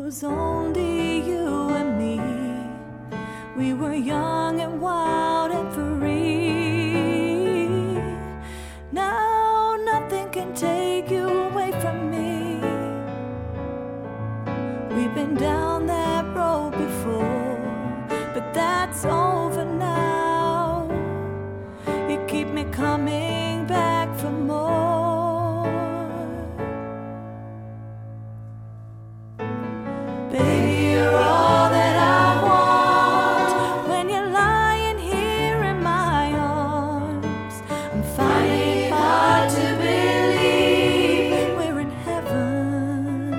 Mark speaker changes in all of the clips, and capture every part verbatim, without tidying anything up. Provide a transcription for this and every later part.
Speaker 1: was only you and me. We were young and wild and free. Now nothing can take you away from me. We've been down that road before, but that's over now. You keep me coming back for more. Baby, you're all that I want. When you're lying here in my arms, I'm finding it hard to believe we're in heaven.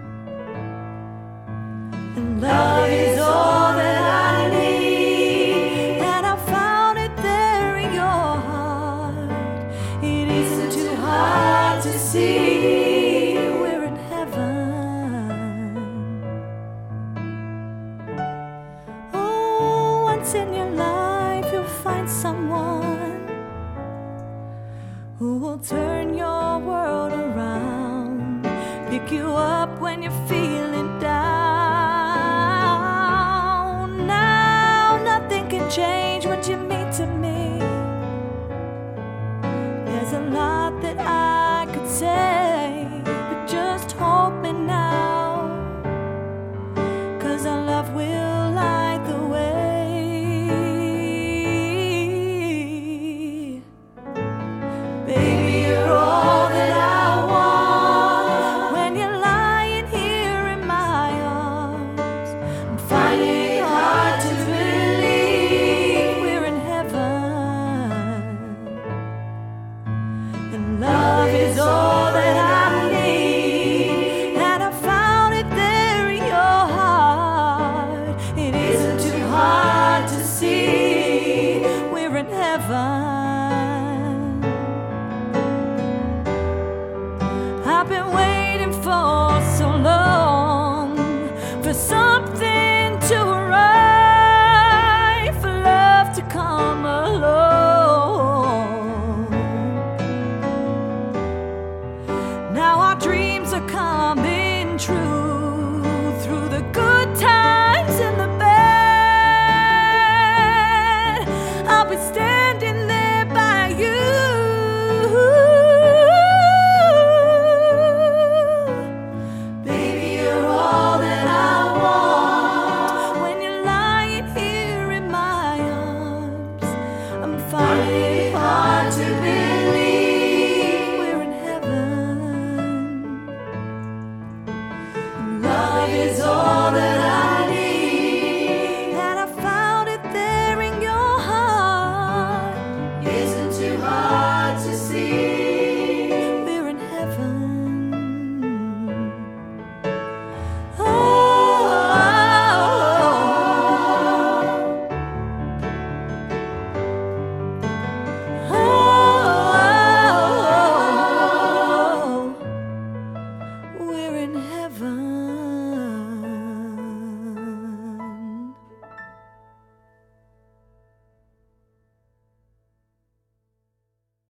Speaker 1: And love is all that I need, and I found it there in your heart. It isn't too hard to see we're in heaven. Oh, once in your life you'll find someone who will turn your world around, pick you up when you're feeling down. Now nothing can change what you mean to me. There's a lot that I could say, but just hold me now, 'cause our love will light the way. Baby, you're all that I want. When you're lying here in my arms, I'm finding it hard to believe we're in heaven. And love is all that I need, and I found it there in your heart. It isn't too hard to see we're in heaven.